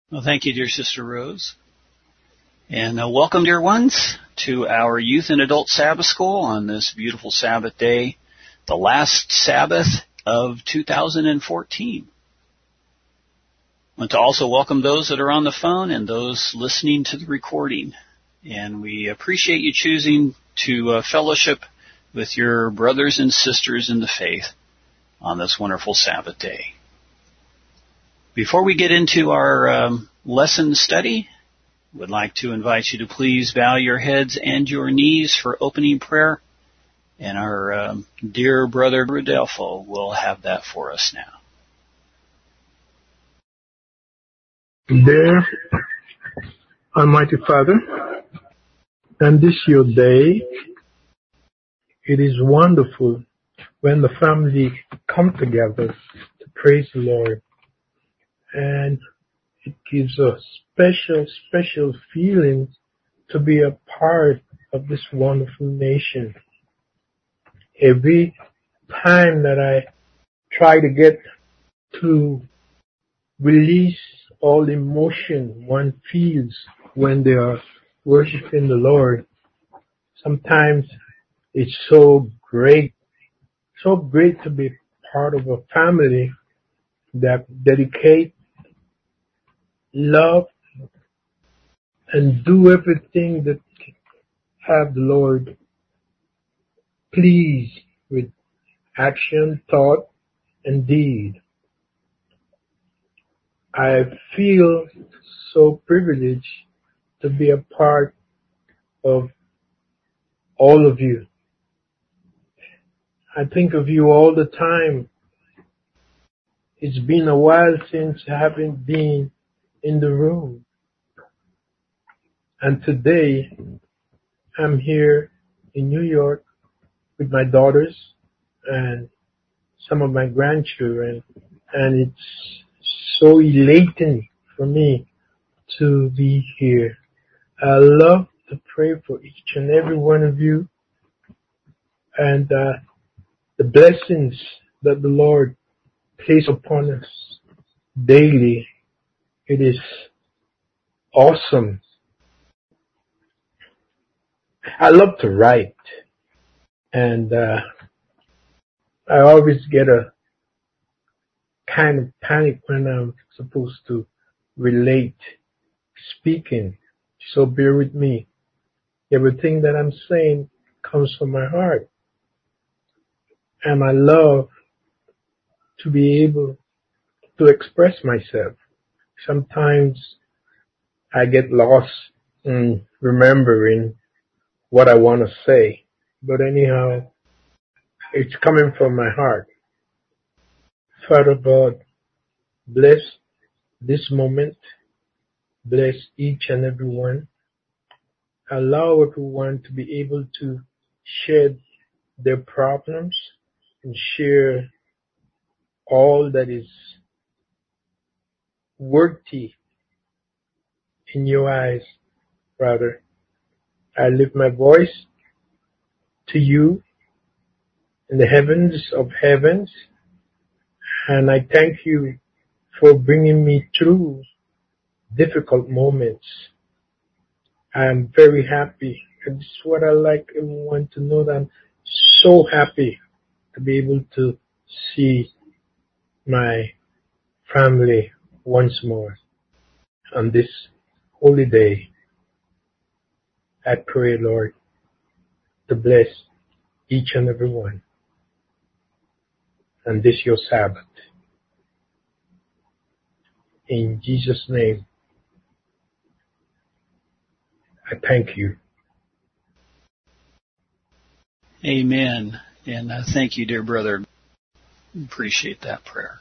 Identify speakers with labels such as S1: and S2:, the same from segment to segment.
S1: Well, thank you, dear Sister Rose. And welcome, dear ones, to our Youth and Adult Sabbath School on this beautiful Sabbath day, the last Sabbath of 2014. I want to also welcome those that are on the phone and those listening to the recording. And we appreciate you choosing to fellowship with your brothers and sisters in the faith on this wonderful Sabbath day. Before we get into our lesson study, would like to invite you to please bow your heads and your knees for opening prayer. And our dear brother Rodolfo will have that for us now.
S2: Dear Almighty Father, and this your day, it is wonderful when the family come together to praise the Lord. And it gives a special feeling to be a part of this wonderful nation. Every time that I try to get to release all emotion one feels when they are worshiping the Lord, sometimes it's so great to be part of a family that dedicate, love, and do everything that have the Lord pleased with action, thought, and deed. I feel so privileged to be a part of all of you. I think of you all the time. It's been a while since I haven't been in the room. And today, I'm here in New York with my daughters and some of my grandchildren. And it's so elating for me to be here. I love to pray for each and every one of you. And the blessings that the Lord places upon us daily, it is awesome. I love to write, and I always get a kind of panic when I'm supposed to relate speaking. So bear with me. Everything that I'm saying comes from my heart. And I love to be able to express myself. Sometimes I get lost in remembering what I want to say. But anyhow, it's coming from my heart. Father God, bless this moment. Bless each and every one. Allow everyone to be able to share their problems and share all that is worthy in your eyes, Father. I lift my voice to you in the heavens of heavens, and I thank you for bringing me through difficult moments. I am very happy, and this is what I like everyone to know, that I'm so happy to be able to see my family once more on this holy day. I pray, Lord, to bless each and every one on this your Sabbath. In Jesus' name, I thank you.
S1: Amen. And thank you, dear brother. Appreciate that prayer.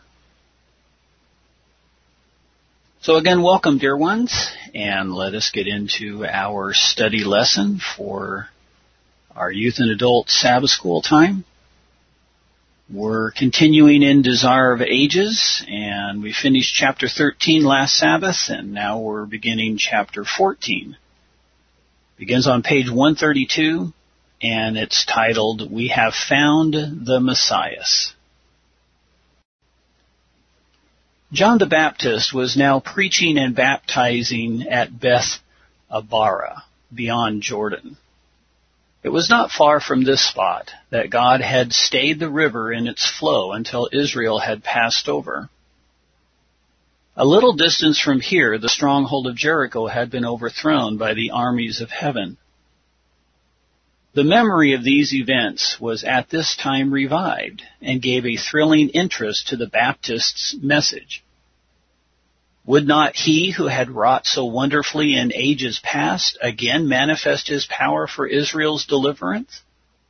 S1: So again, welcome, dear ones, and let us get into our study lesson for our Youth and Adult Sabbath School time. We're continuing in Desire of Ages, and we finished chapter 13 last Sabbath, and now we're beginning chapter 14. Begins on page 132, and it's titled, We Have Found the Messiah. John the Baptist was now preaching and baptizing at Beth Abara, beyond Jordan. It was not far from this spot that God had stayed the river in its flow until Israel had passed over. A little distance from here, the stronghold of Jericho had been overthrown by the armies of heaven. The memory of these events was at this time revived and gave a thrilling interest to the Baptist's message. Would not he who had wrought so wonderfully in ages past again manifest his power for Israel's deliverance?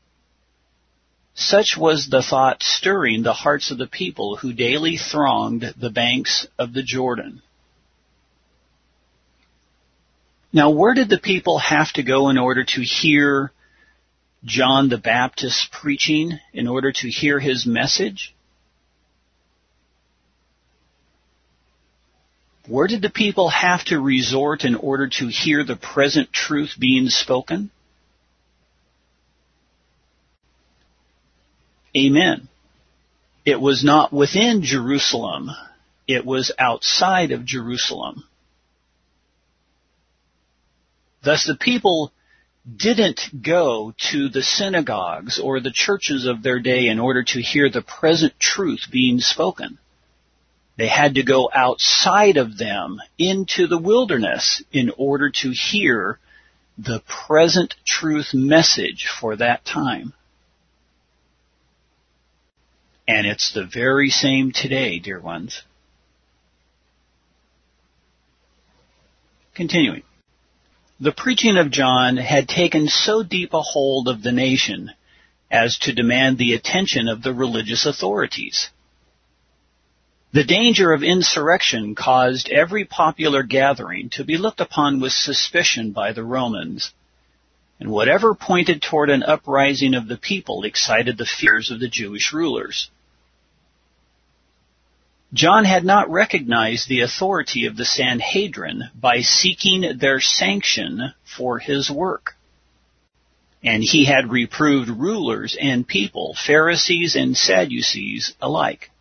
S1: Such was the thought stirring the hearts of the people who daily thronged the banks of the Jordan. Now, where did the people have to go in order to hear John the Baptist preaching, in order to hear his message? Where did the people have to resort in order to hear the present truth being spoken? Amen. It was not within Jerusalem. It was outside of Jerusalem. Thus the people didn't go to the synagogues or the churches of their day in order to hear the present truth being spoken. They had to go outside of them into the wilderness in order to hear the present truth message for that time. And it's the very same today, dear ones. Continuing. The preaching of John had taken so deep a hold of the nation as to demand the attention of the religious authorities. The danger of insurrection caused every popular gathering to be looked upon with suspicion by the Romans, and whatever pointed toward an uprising of the people excited the fears of the Jewish rulers. John had not recognized the authority of the Sanhedrin by seeking their sanction for his work. And he had reproved rulers and people, Pharisees and Sadducees alike.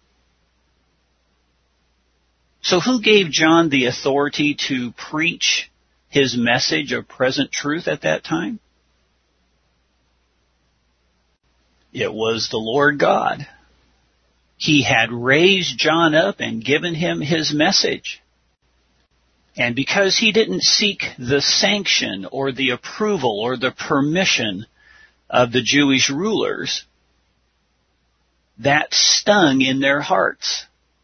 S1: So who gave John the authority to preach his message of present truth at that time? It was the Lord God. He had raised John up and given him his message. And because he didn't seek the sanction or the approval or the permission of the Jewish rulers, that stung in their hearts.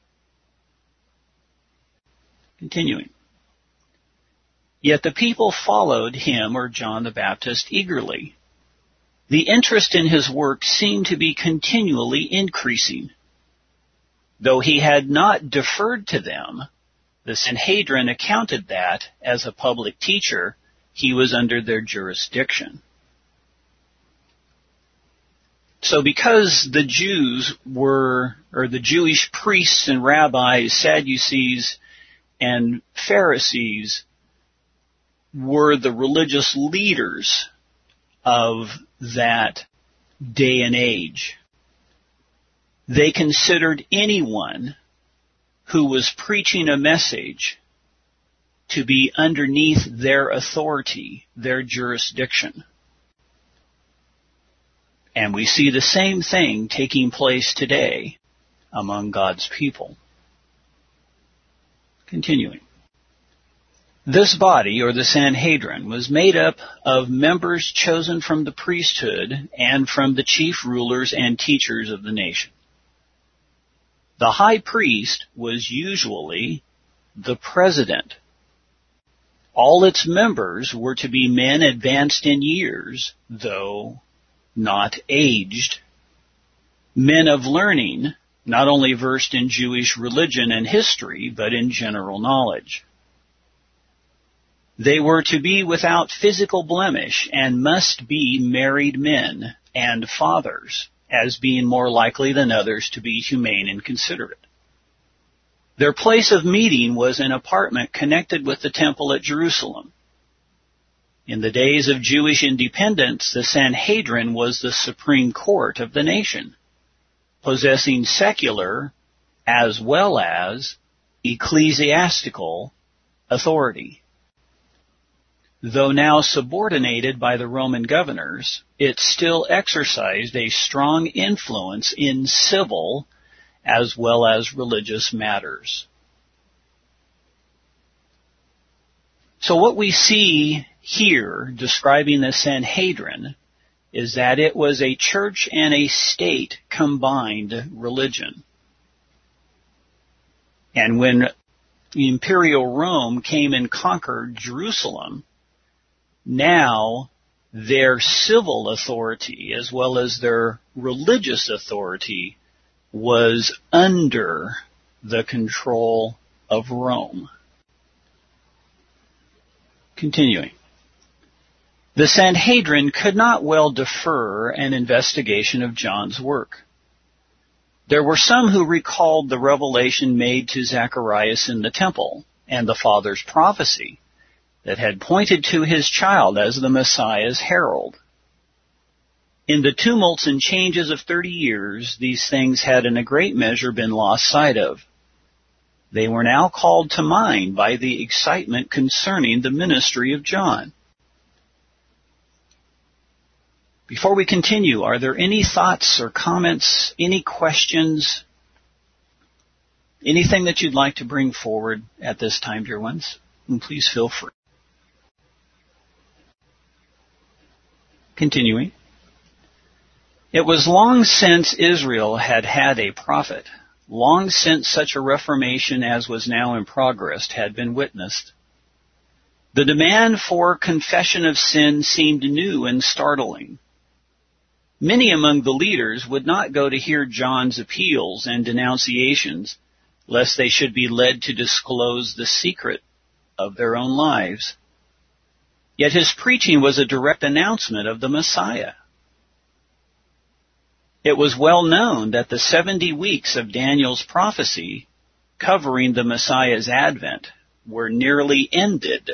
S1: Continuing. Yet the people followed him, or John the Baptist, eagerly. The interest in his work seemed to be continually increasing. Though he had not deferred to them, the Sanhedrin accounted that, as a public teacher, he was under their jurisdiction. So because the Jews were, or the Jewish priests and rabbis, Sadducees and Pharisees, were the religious leaders of that day and age, they considered anyone who was preaching a message to be underneath their authority, their jurisdiction. And we see the same thing taking place today among God's people. Continuing. This body, or the Sanhedrin, was made up of members chosen from the priesthood and from the chief rulers and teachers of the nation. The high priest was usually the president. All its members were to be men advanced in years, though not aged. Men of learning, not only versed in Jewish religion and history, but in general knowledge. They were to be without physical blemish and must be married men and fathers, as being more likely than others to be humane and considerate. Their place of meeting was an apartment connected with the temple at Jerusalem. In the days of Jewish independence, the Sanhedrin was the supreme court of the nation, possessing secular as well as ecclesiastical authority. Though now subordinated by the Roman governors, it still exercised a strong influence in civil as well as religious matters. So what we see here describing the Sanhedrin is that it was a church and a state combined religion. And when the imperial Rome came and conquered Jerusalem, now their civil authority as well as their religious authority was under the control of Rome. Continuing. The Sanhedrin could not well defer an investigation of John's work. There were some who recalled the revelation made to Zacharias in the temple and the father's prophecy that had pointed to his child as the Messiah's herald. In the tumults and changes of 30 years, these things had in a great measure been lost sight of. They were now called to mind by the excitement concerning the ministry of John. Before we continue, are there any thoughts or comments, any questions, anything that you'd like to bring forward at this time, dear ones? And please feel free. Continuing. It was long since Israel had had a prophet. Long since such a reformation as was now in progress had been witnessed. The demand for confession of sin seemed new and startling. Many among the leaders would not go to hear John's appeals and denunciations, lest they should be led to disclose the secret of their own lives. Yet his preaching was a direct announcement of the Messiah. It was well known that the 70 weeks of Daniel's prophecy covering the Messiah's advent were nearly ended.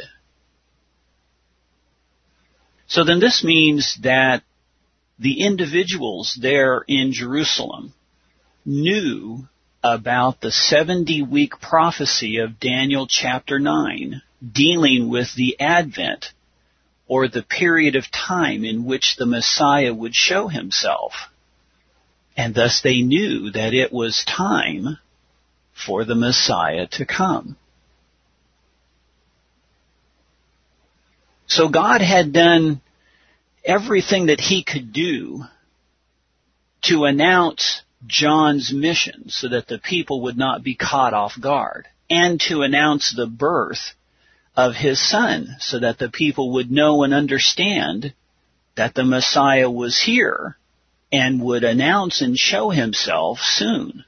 S1: So then this means that the individuals there in Jerusalem knew about the 70-week prophecy of Daniel chapter 9, dealing with the advent or the period of time in which the Messiah would show himself. And thus they knew that it was time for the Messiah to come. So God had done everything that he could do to announce John's mission so that the people would not be caught off guard, and to announce the birth of his son so that the people would know and understand that the Messiah was here and would announce and show himself soon.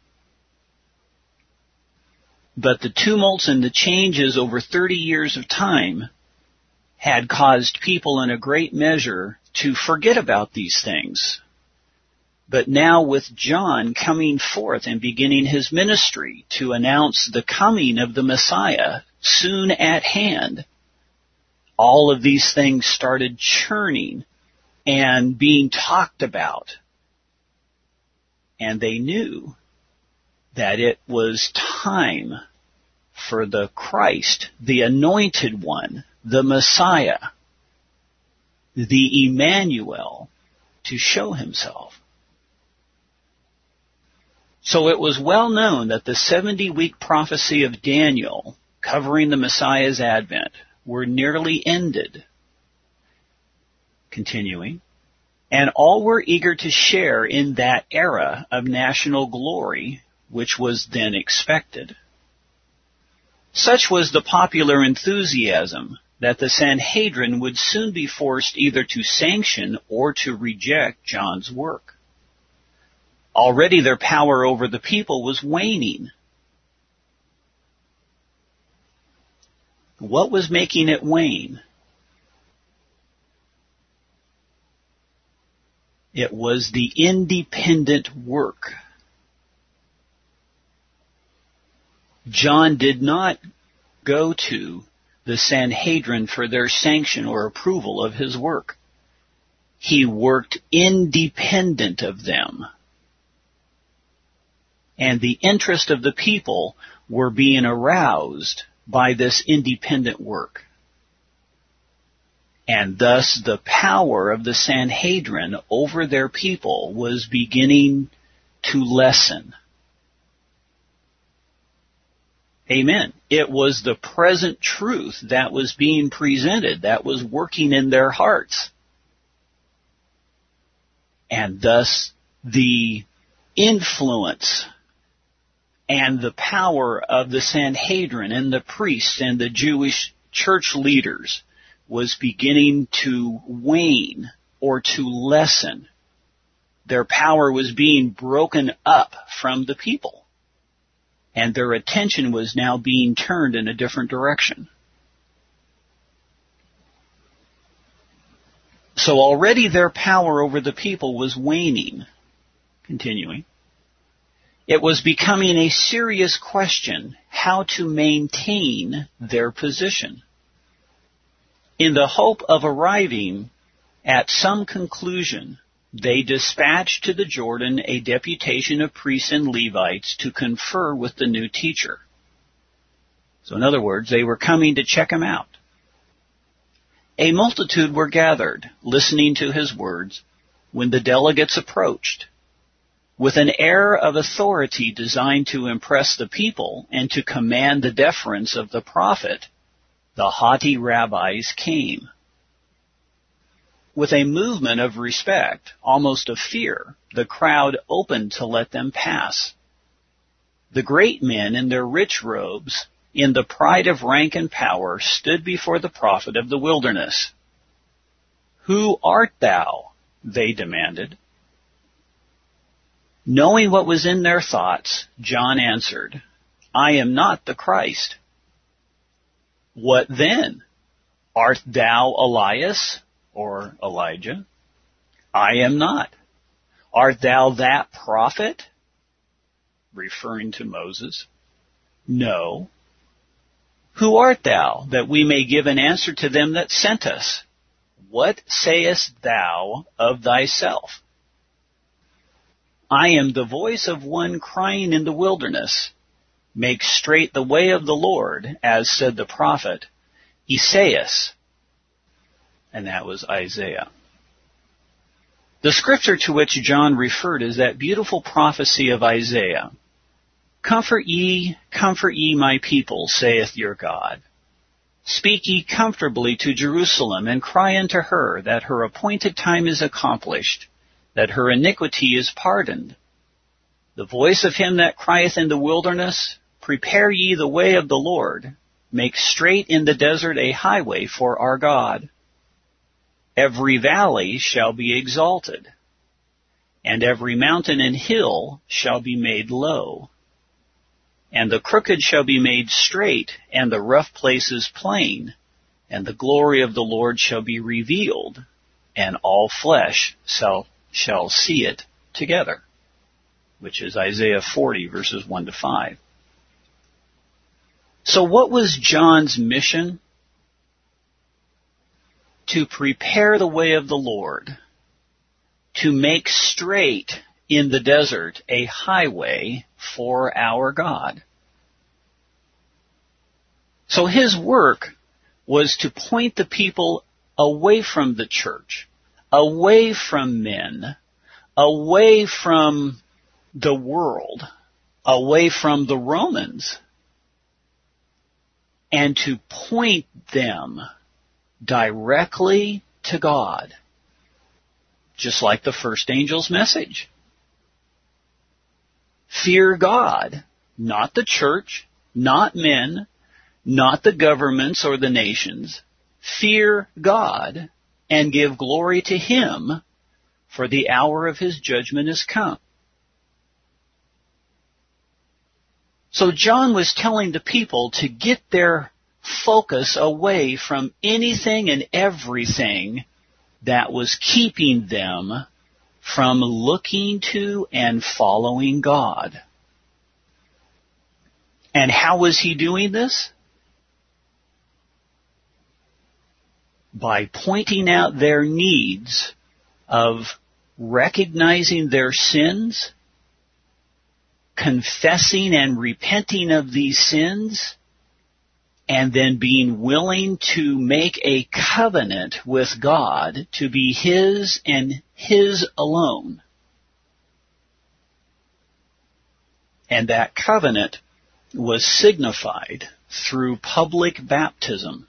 S1: But the tumults and the changes over 30 years of time had caused people in a great measure to forget about these things. But now with John coming forth and beginning his ministry to announce the coming of the Messiah soon at hand, all of these things started churning and being talked about. And they knew that it was time for the Christ, the Anointed One, the Messiah, the Emmanuel, to show himself. So it was well known that the 70-week prophecy of Daniel covering the Messiah's advent were nearly ended. Continuing. And all were eager to share in that era of national glory which was then expected. Such was the popular enthusiasm that the Sanhedrin would soon be forced either to sanction or to reject John's work. Already their power over the people was waning. What was making it wane? It was the independent work. John did not go to the Sanhedrin for their sanction or approval of his work. He worked independent of them. And the interest of the people were being aroused by this independent work. And thus the power of the Sanhedrin over their people was beginning to lessen. Amen. It was the present truth that was being presented, that was working in their hearts. And thus the influence and the power of the Sanhedrin and the priests and the Jewish church leaders was beginning to wane or to lessen. Their power was being broken up from the people, and their attention was now being turned in a different direction. So already their power over the people was waning. Continuing. It was becoming a serious question how to maintain their position. In the hope of arriving at some conclusion, they dispatched to the Jordan a deputation of priests and Levites to confer with the new teacher. So in other words, they were coming to check him out. A multitude were gathered, listening to his words, when the delegates approached. With an air of authority designed to impress the people and to command the deference of the prophet, the haughty rabbis came. With a movement of respect, almost of fear, the crowd opened to let them pass. The great men in their rich robes, in the pride of rank and power, stood before the prophet of the wilderness. "Who art thou?" they demanded. Knowing what was in their thoughts, John answered, "I am not the Christ." "What then? Art thou Elias?" or Elijah? "I am not." "Art thou that prophet?" referring to Moses. "No." "Who art thou, that we may give an answer to them that sent us? What sayest thou of thyself?" "I am the voice of one crying in the wilderness, make straight the way of the Lord, as said the prophet Esaias." And that was Isaiah. The scripture to which John referred is that beautiful prophecy of Isaiah. comfort ye, my people, saith your God. Speak ye comfortably to Jerusalem, and cry unto her that her appointed time is accomplished, that her iniquity is pardoned. The voice of him that crieth in the wilderness, prepare ye the way of the Lord, make straight in the desert a highway for our God. Every valley shall be exalted, and every mountain and hill shall be made low. And the crooked shall be made straight, and the rough places plain, and the glory of the Lord shall be revealed, and all flesh shall see it together, which is Isaiah 40, verses 1 to 5. So what was John's mission? To prepare the way of the Lord, to make straight in the desert a highway for our God. So his work was to point the people away from the church, away from men, away from the world, away from the Romans, and to point them directly to God, just like the first angel's message. Fear God, not the church, not men, not the governments or the nations. Fear God and give glory to Him, for the hour of His judgment is come. So John was telling the people to get their focus away from anything and everything that was keeping them from looking to and following God. And how was he doing this? By pointing out their needs of recognizing their sins, confessing and repenting of these sins, and then being willing to make a covenant with God to be His and His alone. And that covenant was signified through public baptism.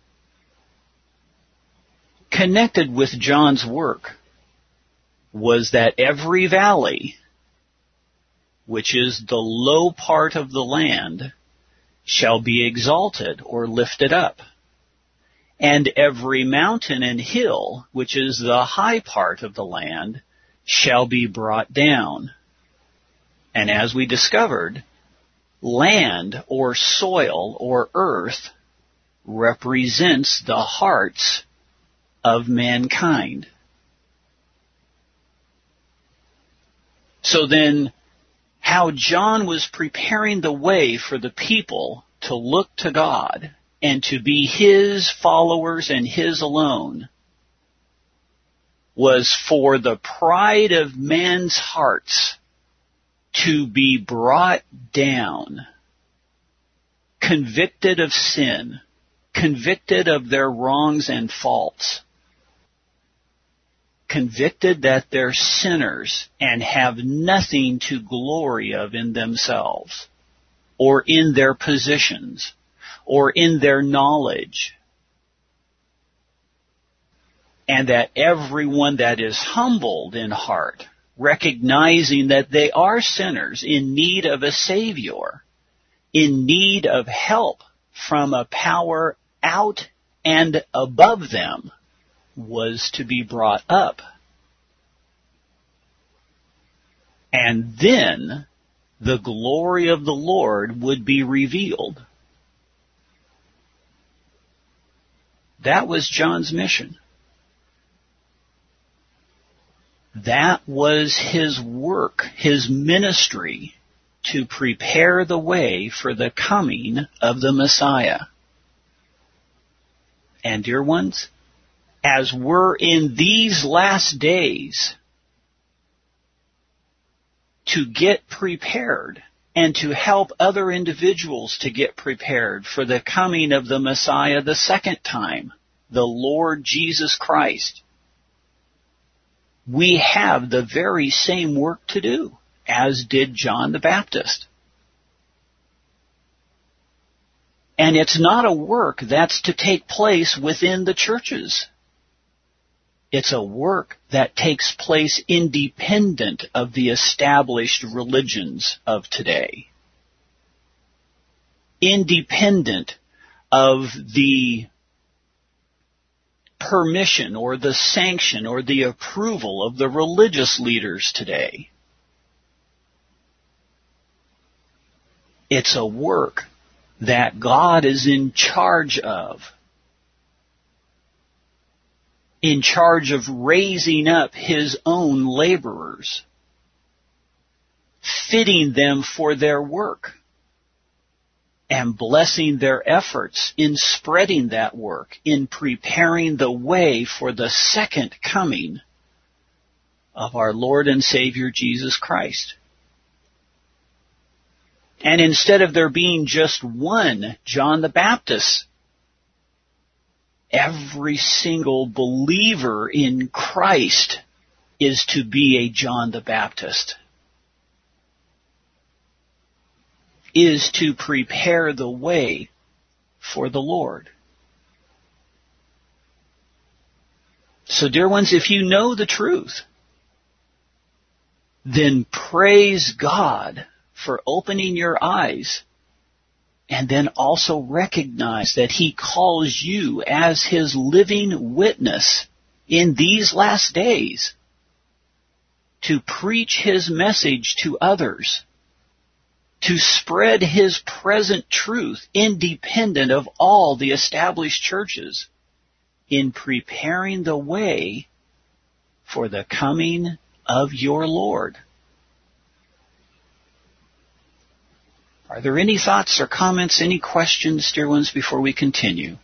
S1: Connected with John's work was that every valley, which is the low part of the land, shall be exalted or lifted up, and every mountain and hill, which is the high part of the land, shall be brought down. And as we discovered, land or soil or earth represents the hearts of mankind. So then, how John was preparing the way for the people to look to God and to be His followers and His alone was for the pride of men's hearts to be brought down, convicted of sin, convicted of their wrongs and faults, convicted that they're sinners and have nothing to glory of in themselves, or in their positions, or in their knowledge. And that everyone that is humbled in heart, recognizing that they are sinners in need of a Savior, in need of help from a power out and above them, was to be brought up. And then the glory of the Lord would be revealed. That was John's mission. That was his work, his ministry, to prepare the way for the coming of the Messiah. And dear ones, as we're in these last days to get prepared and to help other individuals to get prepared for the coming of the Messiah the second time, the Lord Jesus Christ, we have the very same work to do as did John the Baptist. And it's not a work that's to take place within the churches. It's a work that takes place independent of the established religions of today. Independent of the permission or the sanction or the approval of the religious leaders today. It's a work that God is in charge of raising up His own laborers, fitting them for their work, and blessing their efforts in spreading that work, in preparing the way for the second coming of our Lord and Savior Jesus Christ. And instead of there being just one John the Baptist, every single believer in Christ is to be a John the Baptist, is to prepare the way for the Lord. So, dear ones, if you know the truth, then praise God for opening your eyes, and then also recognize that He calls you as His living witness in these last days to preach His message to others, to spread His present truth independent of all the established churches in preparing the way for the coming of your Lord. Are there any thoughts or comments, any questions, dear ones, before we continue?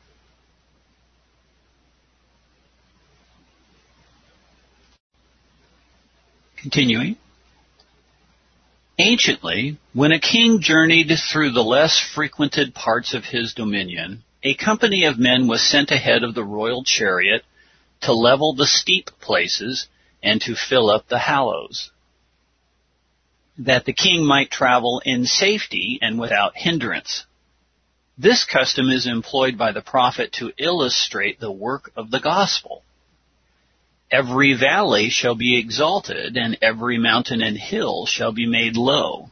S1: Continuing. Anciently, when a king journeyed through the less frequented parts of his dominion, a company of men was sent ahead of the royal chariot to level the steep places and to fill up the hollows, that the king might travel in safety and without hindrance. This custom is employed by the prophet to illustrate the work of the gospel. Every valley shall be exalted, and every mountain and hill shall be made low.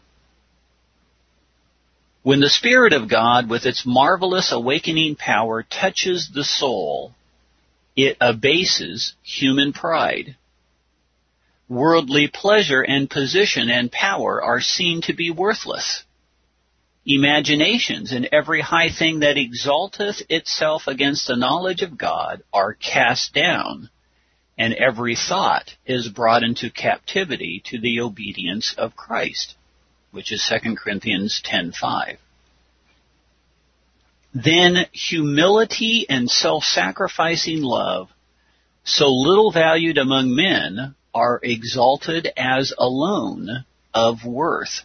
S1: When the Spirit of God, with its marvelous awakening power, touches the soul, it abases human pride. Worldly pleasure and position and power are seen to be worthless. Imaginations and every high thing that exalteth itself against the knowledge of God are cast down, and every thought is brought into captivity to the obedience of Christ, which is 2 Corinthians 10:5. Then humility and self-sacrificing love, so little valued among men, are exalted as alone of worth.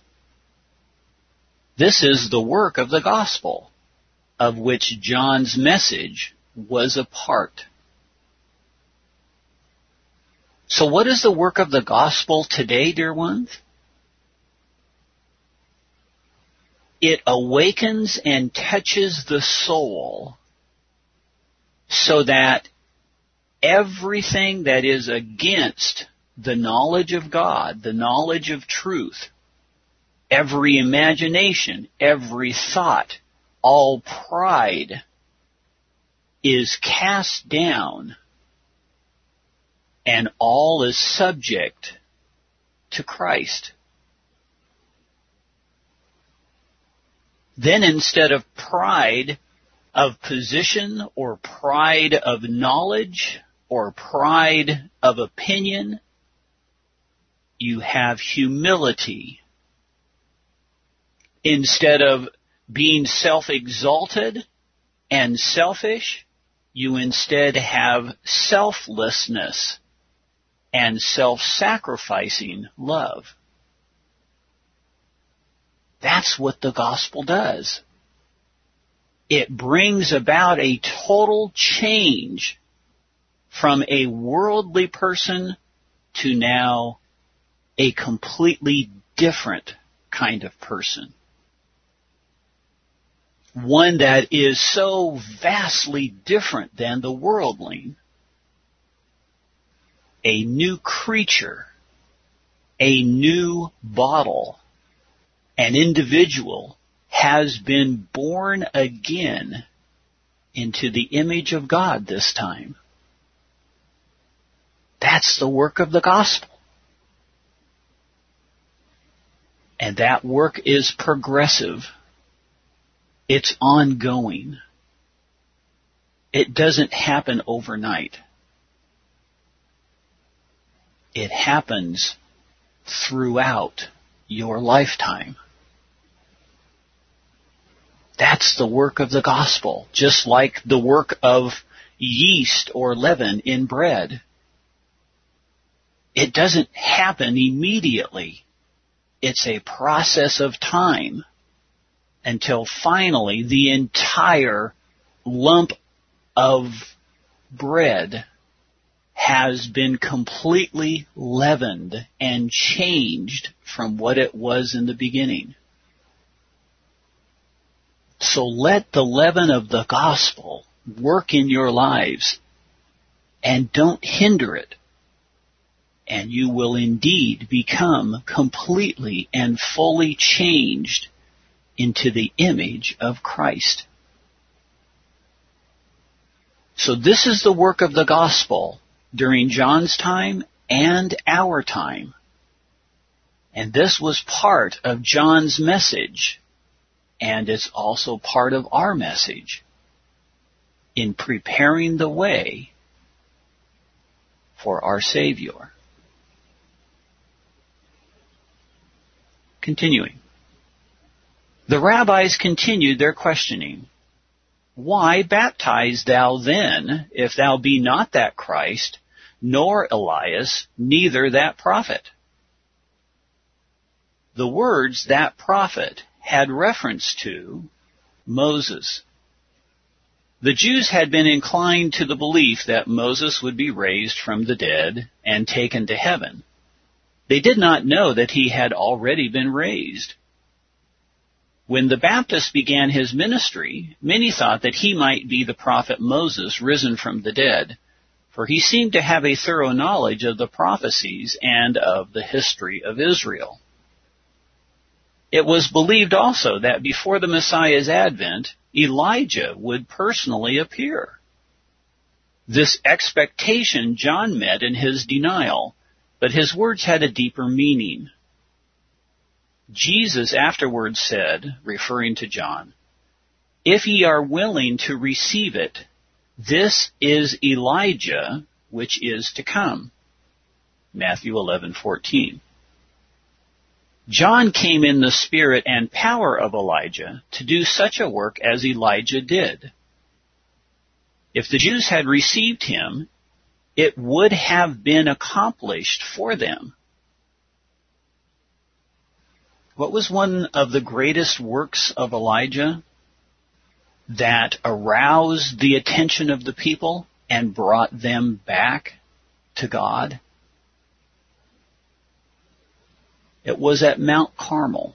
S1: This is the work of the gospel, of which John's message was a part. So what is the work of the gospel today, dear ones? It awakens and touches the soul so that everything that is against the knowledge of God, the knowledge of truth, every imagination, every thought, all pride is cast down, and all is subject to Christ. Then instead of pride of position or pride of knowledge or pride of opinion, you have humility. Instead of being self-exalted and selfish, you instead have selflessness and self-sacrificing love. That's what the gospel does. It brings about a total change from a worldly person to now a completely different kind of person. One that is so vastly different than the worldling. A new creature, a new bottle, an individual has been born again into the image of God this time. That's the work of the gospel. And that work is progressive. It's ongoing. It doesn't happen overnight. It happens throughout your lifetime. That's the work of the gospel, just like the work of yeast or leaven in bread. It doesn't happen immediately. It's a process of time until finally the entire lump of bread has been completely leavened and changed from what it was in the beginning. So let the leaven of the gospel work in your lives and don't hinder it. And you will indeed become completely and fully changed into the image of Christ. So this is the work of the gospel during John's time and our time. And this was part of John's message, and it's also part of our message in preparing the way for our Savior. Continuing. The rabbis continued their questioning. Why baptize thou then, if thou be not that Christ, nor Elias, neither that prophet? the words that prophet had reference to Moses. The Jews had been inclined to the belief that Moses would be raised from the dead and taken to heaven. They did not know that he had already been raised. When the Baptist began his ministry, many thought that he might be the prophet Moses risen from the dead, for he seemed to have a thorough knowledge of the prophecies and of the history of Israel. It was believed also that before the Messiah's advent, Elijah would personally appear. This expectation John met in his denial, but his words had a deeper meaning. Jesus afterwards said, referring to John, "If ye are willing to receive it, this is Elijah, which is to come." Matthew 11:14. John came in the spirit and power of Elijah to do such a work as Elijah did. If the Jews had received him, it would have been accomplished for them. What was one of the greatest works of Elijah that aroused the attention of the people and brought them back to God? It was at Mount Carmel.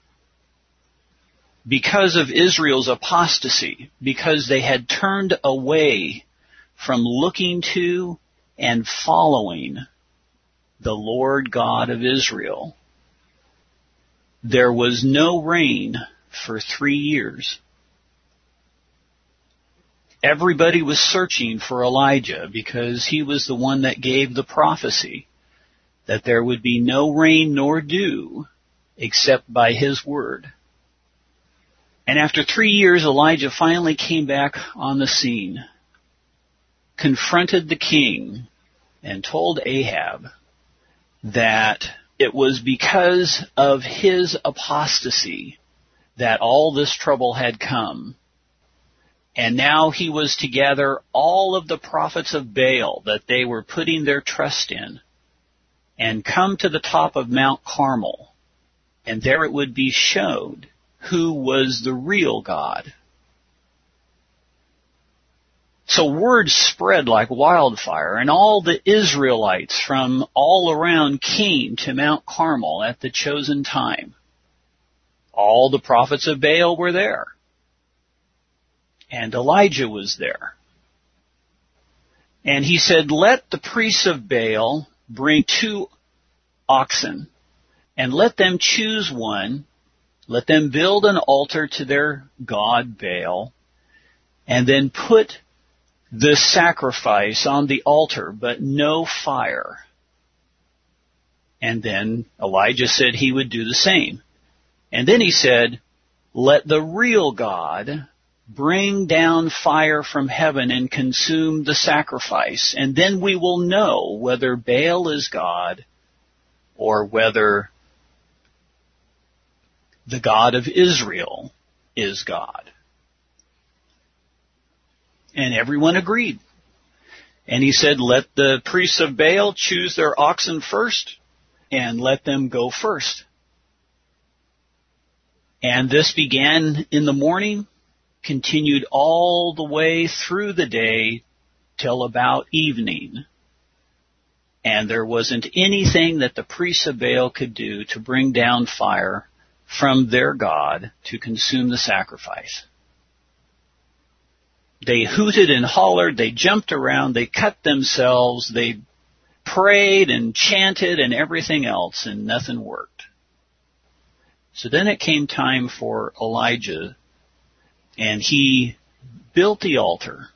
S1: Because of Israel's apostasy, because they had turned away from looking to and following the Lord God of Israel, there was no rain for 3 years. Everybody was searching for Elijah because he was the one that gave the prophecy that there would be no rain nor dew except by his word. And after 3 years, Elijah finally came back on the scene, confronted the king, and told Ahab that it was because of his apostasy that all this trouble had come. And now he was to gather all of the prophets of Baal that they were putting their trust in and come to the top of Mount Carmel, and there it would be showed who was the real God. So word spread like wildfire, and all the Israelites from all around came to Mount Carmel at the chosen time. All the prophets of Baal were there, and Elijah was there. And he said, "Let the priests of Baal bring 2 oxen, and let them choose one. Let them build an altar to their god Baal, and then put the sacrifice on the altar, but no fire." And then Elijah said he would do the same. And then he said, "Let the real God bring down fire from heaven and consume the sacrifice, and then we will know whether Baal is God or whether the God of Israel is God." And everyone agreed. And he said, "Let the priests of Baal choose their oxen first, and let them go first." And this began in the morning, continued all the way through the day till about evening. And there wasn't anything that the priests of Baal could do to bring down fire from their God to consume the sacrifice. They hooted and hollered, they jumped around, they cut themselves, they prayed and chanted and everything else, and nothing worked. So then it came time for Elijah, and he built the altar.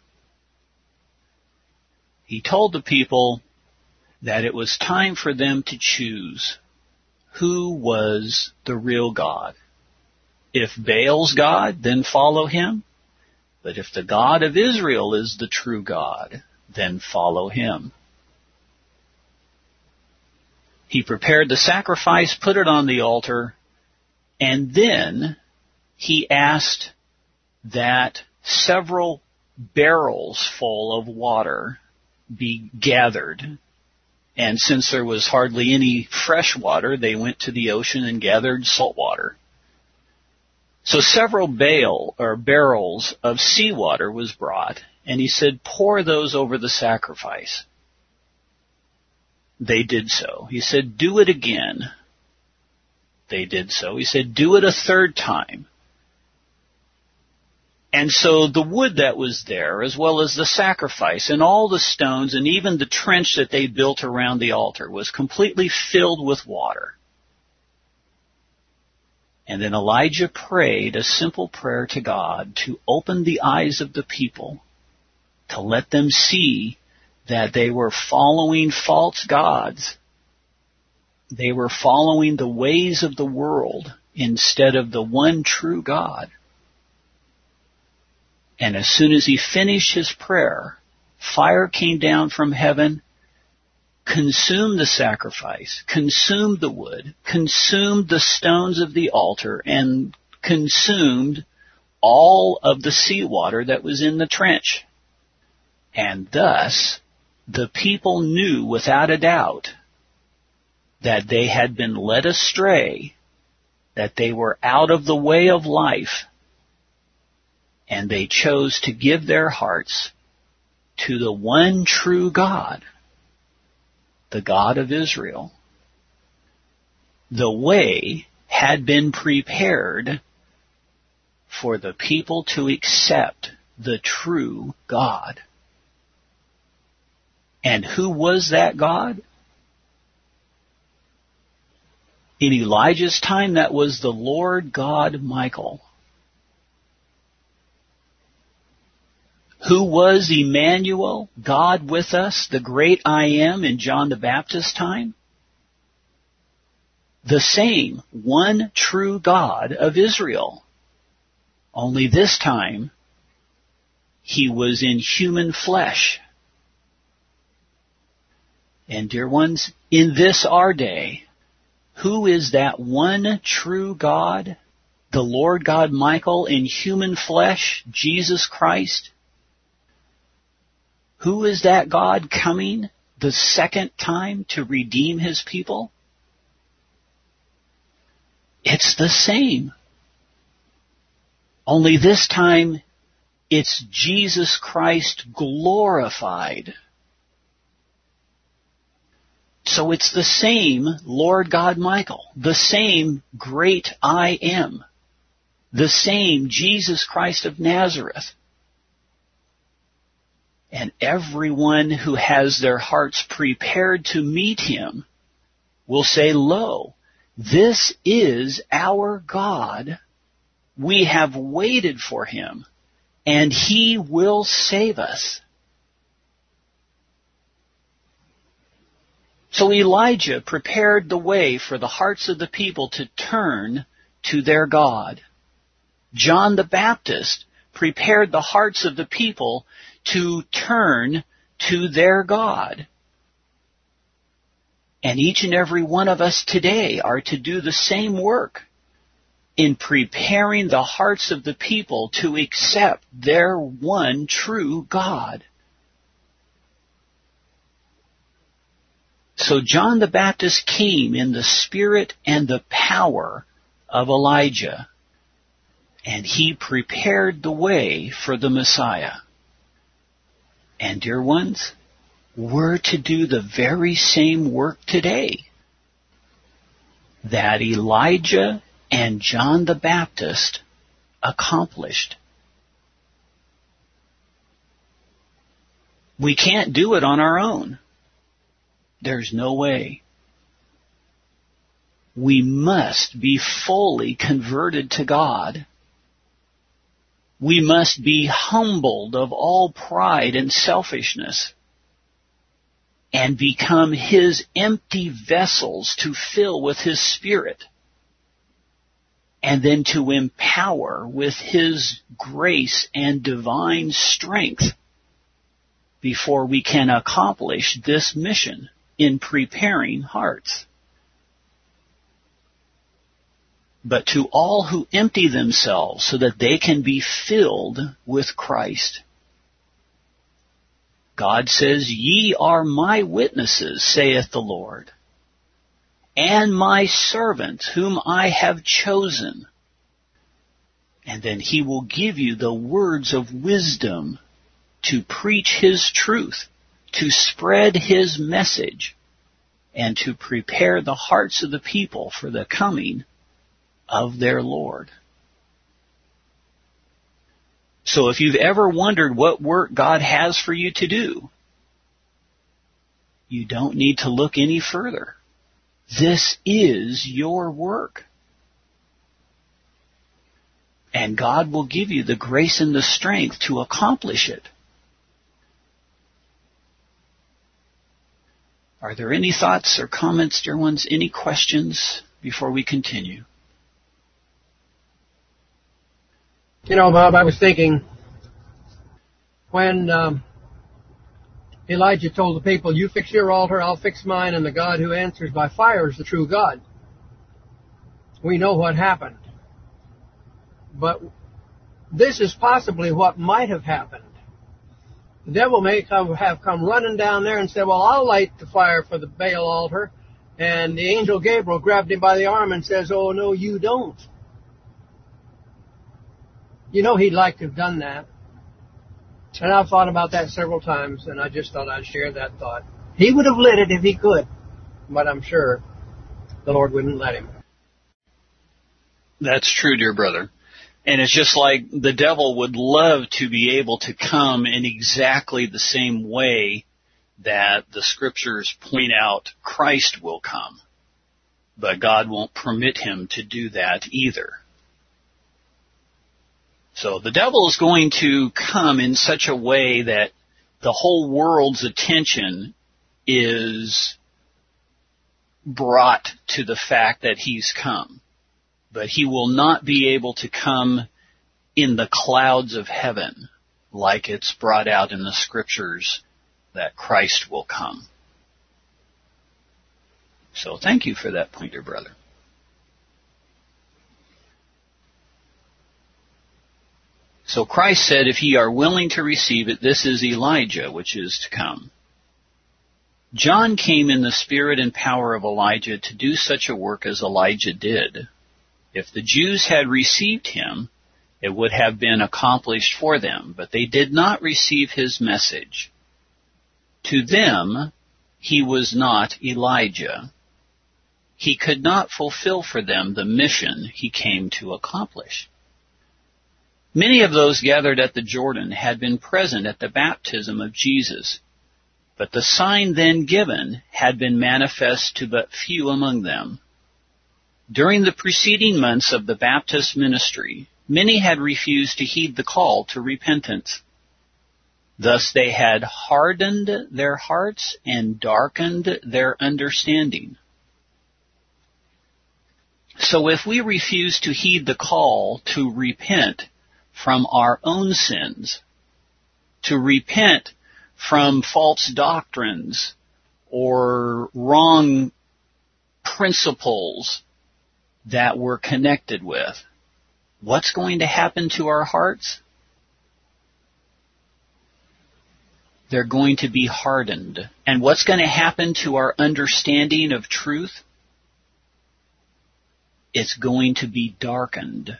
S1: He told the people that it was time for them to choose who was the real God. If Baal's God, then follow him. But if the God of Israel is the true God, then follow him. He prepared the sacrifice, put it on the altar, and then he asked that several barrels full of water be gathered And since there was hardly any fresh water, they went to the ocean and gathered salt water. So several barrels of seawater was brought, and he said, pour those over the sacrifice. They did so. He said, do it again. They did so. He said, do it a third time. And so the wood that was there, as well as the sacrifice and all the stones and even the trench that they built around the altar, was completely filled with water. And then Elijah prayed a simple prayer to God to open the eyes of the people, to let them see that they were following false gods. They were following the ways of the world instead of the one true God. And as soon as he finished his prayer, fire came down from heaven, consumed the sacrifice, consumed the wood, consumed the stones of the altar, and consumed all of the seawater that was in the trench. And thus, the people knew without a doubt that they had been led astray, that they were out of the way of life, and they chose to give their hearts to the one true God, the God of Israel. The way had been prepared for the people to accept the true God. And who was that God? In Elijah's time, that was the Lord God Michael. Who was Emmanuel, God with us, the great I Am in John the Baptist's time? The same one true God of Israel. Only this time, he was in human flesh. And dear ones, in this our day, who is that one true God, the Lord God Michael in human flesh, Jesus Christ? Who is that God coming the second time to redeem his people? It's the same. Only this time, it's Jesus Christ glorified. So it's the same Lord God Michael, the same great I Am, the same Jesus Christ of Nazareth. And everyone who has their hearts prepared to meet him will say, lo, this is our God. We have waited for him, and he will save us. So Elijah prepared the way for the hearts of the people to turn to their God. John the Baptist prepared the hearts of the people to turn to their God. And each and every one of us today are to do the same work in preparing the hearts of the people to accept their one true God. So John the Baptist came in the spirit and the power of Elijah, and he prepared the way for the Messiah. And dear ones, we're to do the very same work today that Elijah and John the Baptist accomplished. We can't do it on our own. There's no way. We must be fully converted to God. We must be humbled of all pride and selfishness and become his empty vessels to fill with his Spirit, and then to empower with his grace and divine strength before we can accomplish this mission in preparing hearts. But to all who empty themselves so that they can be filled with Christ, God says, "Ye are my witnesses, saith the Lord, and my servant whom I have chosen." And then he will give you the words of wisdom to preach his truth, to spread his message, and to prepare the hearts of the people for the coming of their Lord. So if you've ever wondered what work God has for you to do, you don't need to look any further. This is your work. And God will give you the grace and the strength to accomplish it. Are there any thoughts or comments, dear ones? Any questions before we continue?
S3: You know, Bob, I was thinking when Elijah told the people, "You fix your altar, I'll fix mine, and the God who answers by fire is the true God." We know what happened. But this is possibly what might have happened. The devil may have come running down there and said, "Well, I'll light the fire for the Baal altar." And the angel Gabriel grabbed him by the arm and says, "Oh, no, you don't." You know, he'd like to have done that. And I've thought about that several times, and I just thought I'd share that thought. He would have lit it if he could, but I'm sure the Lord wouldn't let him.
S1: That's true, dear brother. And it's just like the devil would love to be able to come in exactly the same way that the scriptures point out Christ will come. But God won't permit him to do that either. So the devil is going to come in such a way that the whole world's attention is brought to the fact that he's come. But he will not be able to come in the clouds of heaven like it's brought out in the scriptures that Christ will come. So thank you for that point, dear brother. So Christ said, "If ye are willing to receive it, this is Elijah, which is to come." John came in the spirit and power of Elijah to do such a work as Elijah did. If the Jews had received him, it would have been accomplished for them, but they did not receive his message. To them, he was not Elijah. He could not fulfill for them the mission he came to accomplish. Many of those gathered at the Jordan had been present at the baptism of Jesus, but the sign then given had been manifest to but few among them. During the preceding months of the Baptist ministry, many had refused to heed the call to repentance. Thus they had hardened their hearts and darkened their understanding. So if we refuse to heed the call to repent from our own sins, to repent from false doctrines or wrong principles that we're connected with, what's going to happen to our hearts? They're going to be hardened. And what's going to happen to our understanding of truth? It's going to be darkened.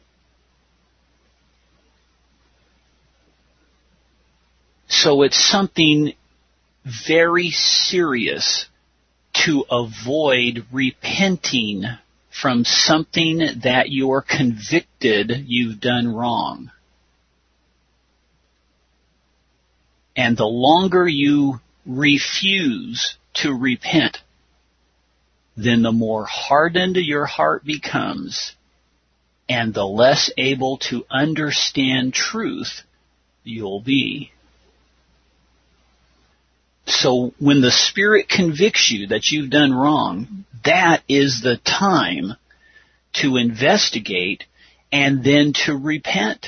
S1: So it's something very serious to avoid repenting from something that you're convicted you've done wrong. And the longer you refuse to repent, then the more hardened your heart becomes, and the less able to understand truth you'll be. So when the Spirit convicts you that you've done wrong, that is the time to investigate and then to repent.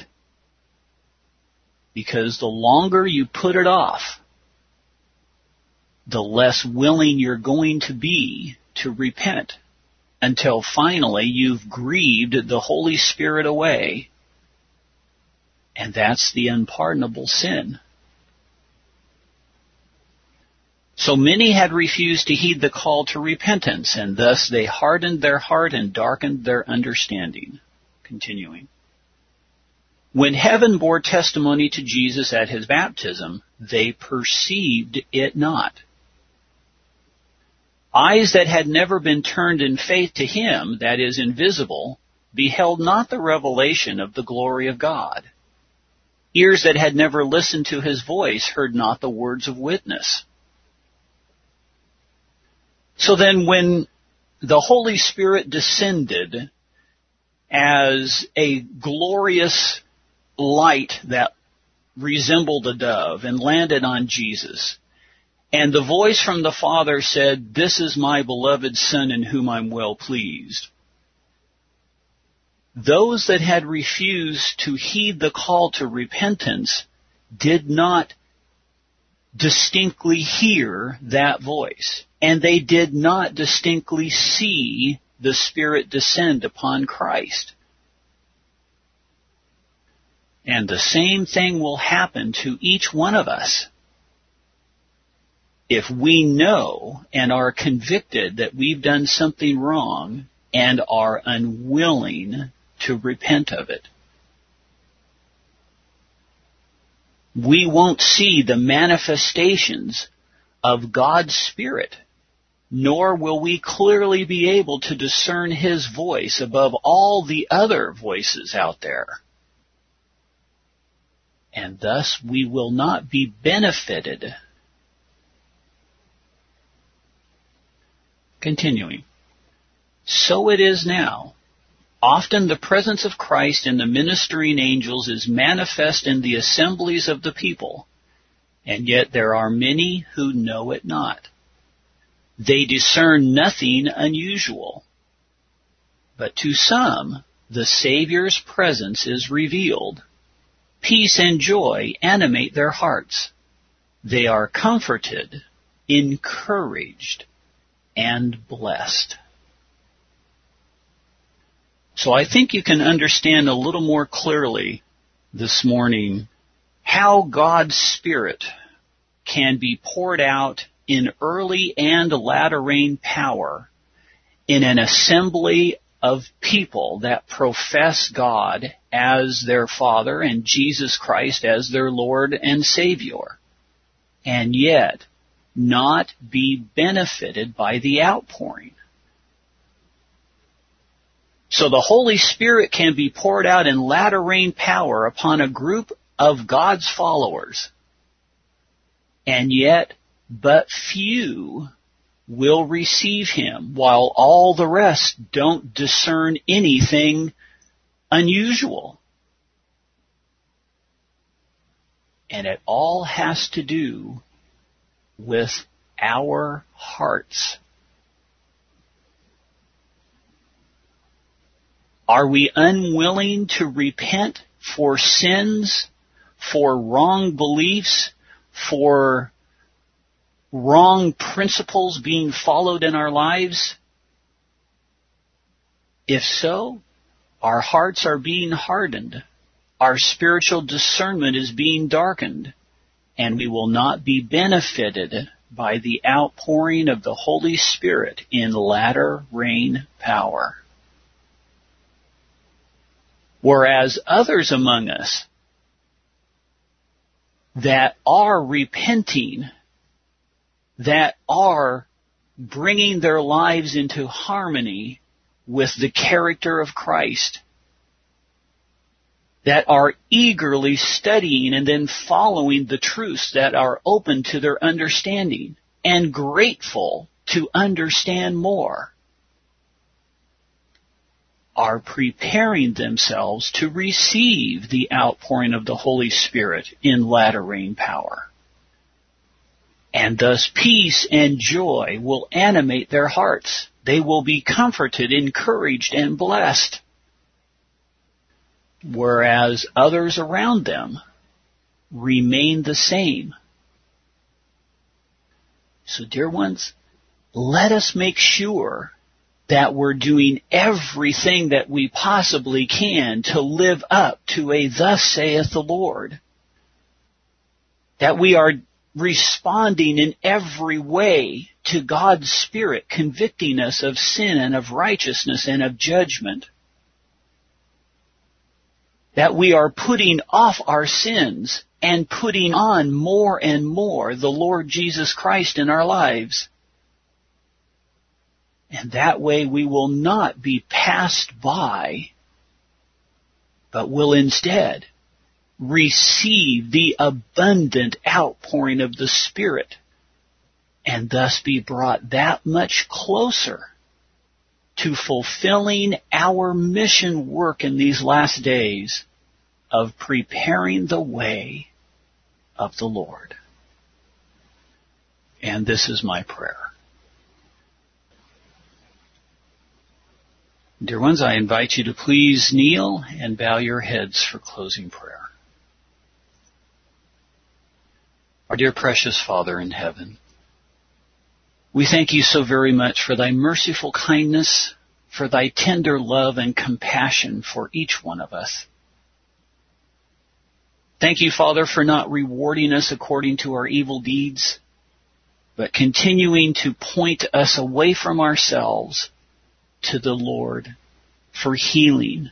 S1: Because the longer you put it off, the less willing you're going to be to repent, until finally you've grieved the Holy Spirit away. And that's the unpardonable sin. So many had refused to heed the call to repentance, and thus they hardened their heart and darkened their understanding. Continuing. When heaven bore testimony to Jesus at his baptism, they perceived it not. Eyes that had never been turned in faith to him, that is invisible, beheld not the revelation of the glory of God. Ears that had never listened to his voice heard not the words of witness. So then when the Holy Spirit descended as a glorious light that resembled a dove and landed on Jesus, and the voice from the Father said, "This is my beloved Son in whom I'm well pleased," those that had refused to heed the call to repentance did not distinctly hear that voice, and they did not distinctly see the Spirit descend upon Christ. And the same thing will happen to each one of us. If we know and are convicted that we've done something wrong and are unwilling to repent of it, we won't see the manifestations of God's Spirit, nor will we clearly be able to discern his voice above all the other voices out there. And thus we will not be benefited. Continuing. So it is now. Often the presence of Christ in the ministering angels is manifest in the assemblies of the people, and yet there are many who know it not. They discern nothing unusual. But to some, the Savior's presence is revealed. Peace and joy animate their hearts. They are comforted, encouraged, and blessed. So I think you can understand a little more clearly this morning how God's Spirit can be poured out in early and latter rain power in an assembly of people that profess God as their Father and Jesus Christ as their Lord and Savior, and yet not be benefited by the outpouring. So the Holy Spirit can be poured out in latter rain power upon a group of God's followers, and yet but few will receive him, while all the rest don't discern anything unusual. And it all has to do with our hearts. Are we unwilling to repent for sins, for wrong beliefs, for wrong principles being followed in our lives? If so, our hearts are being hardened. Our spiritual discernment is being darkened, and we will not be benefited by the outpouring of the Holy Spirit in latter rain power. Whereas others among us that are repenting, that are bringing their lives into harmony with the character of Christ, that are eagerly studying and then following the truths that are open to their understanding and grateful to understand more, are preparing themselves to receive the outpouring of the Holy Spirit in latter rain power. And thus peace and joy will animate their hearts. They will be comforted, encouraged, and blessed. Whereas others around them remain the same. So, dear ones, let us make sure that we're doing everything that we possibly can to live up to a "Thus saith the Lord." That we are responding in every way to God's Spirit, convicting us of sin and of righteousness and of judgment. That we are putting off our sins and putting on more and more the Lord Jesus Christ in our lives. And that way we will not be passed by, but will instead receive the abundant outpouring of the Spirit, and thus be brought that much closer to fulfilling our mission work in these last days of preparing the way of the Lord. And this is my prayer. Dear ones, I invite you to please kneel and bow your heads for closing prayer. Our dear precious Father in heaven, we thank you so very much for thy merciful kindness, for thy tender love and compassion for each one of us. Thank you, Father, for not rewarding us according to our evil deeds, but continuing to point us away from ourselves to the Lord for healing.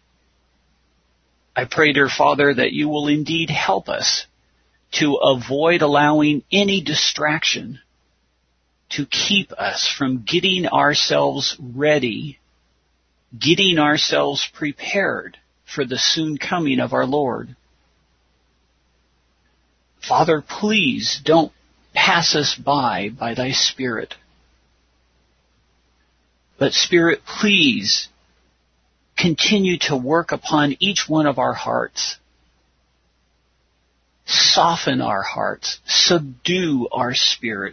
S1: I pray, dear Father, that you will indeed help us to avoid allowing any distraction to keep us from getting ourselves ready, getting ourselves prepared for the soon coming of our Lord. Father, please don't pass us by thy Spirit. But Spirit, please continue to work upon each one of our hearts. Soften our hearts. Subdue our spirit.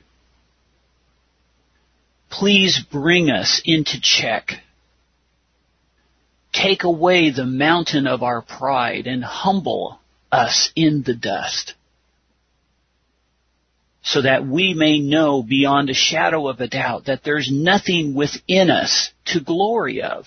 S1: Please bring us into check. Take away the mountain of our pride and humble us in the dust, so that we may know beyond a shadow of a doubt that there's nothing within us to glory of,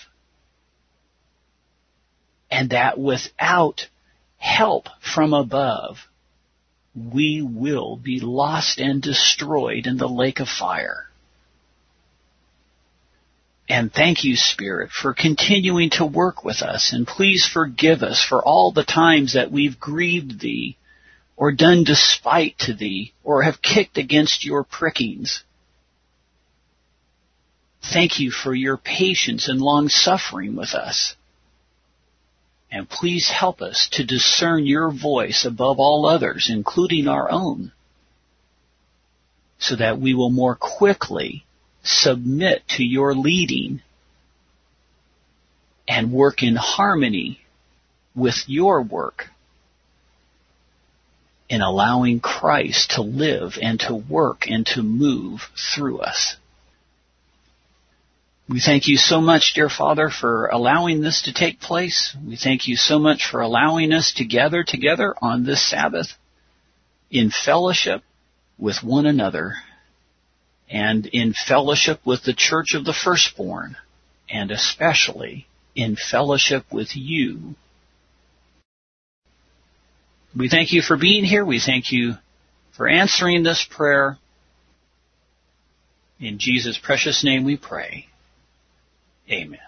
S1: and that without help from above, we will be lost and destroyed in the lake of fire. And thank you, Spirit, for continuing to work with us, and please forgive us for all the times that we've grieved thee, or done despite to thee, or have kicked against your prickings. Thank you for your patience and long-suffering with us. And please help us to discern your voice above all others, including our own, so that we will more quickly submit to your leading and work in harmony with your work in allowing Christ to live and to work and to move through us. We thank you so much, dear Father, for allowing this to take place. We thank you so much for allowing us to gather together on this Sabbath in fellowship with one another and in fellowship with the Church of the Firstborn, and especially in fellowship with you. We thank you for being here. We thank you for answering this prayer. In Jesus' precious name we pray. Amen.